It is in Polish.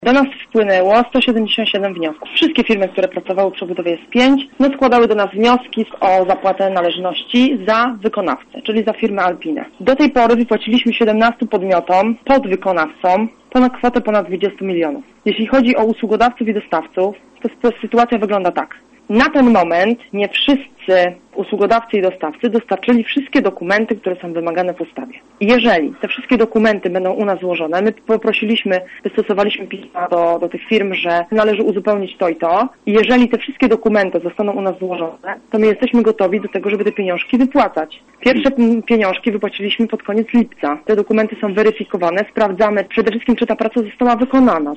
Do nas wpłynęło 177 wniosków. Wszystkie firmy, które pracowały przy budowie S5, składały do nas wnioski o zapłatę należności za wykonawcę, czyli za firmę Alpinę. Do tej pory wypłaciliśmy 17 podmiotom, podwykonawcom, kwotę ponad 20 milionów. Jeśli chodzi o usługodawców i dostawców, to sytuacja wygląda tak. Na ten moment nie wszyscy usługodawcy i dostawcy dostarczyli wszystkie dokumenty, które są wymagane w ustawie. Jeżeli te wszystkie dokumenty będą u nas złożone, my wystosowaliśmy pisma do tych firm, że należy uzupełnić to i to. I jeżeli te wszystkie dokumenty zostaną u nas złożone, to my jesteśmy gotowi do tego, żeby te pieniążki wypłacać. Pierwsze pieniążki wypłaciliśmy pod koniec lipca. Te dokumenty są weryfikowane, sprawdzamy przede wszystkim, czy ta praca została wykonana.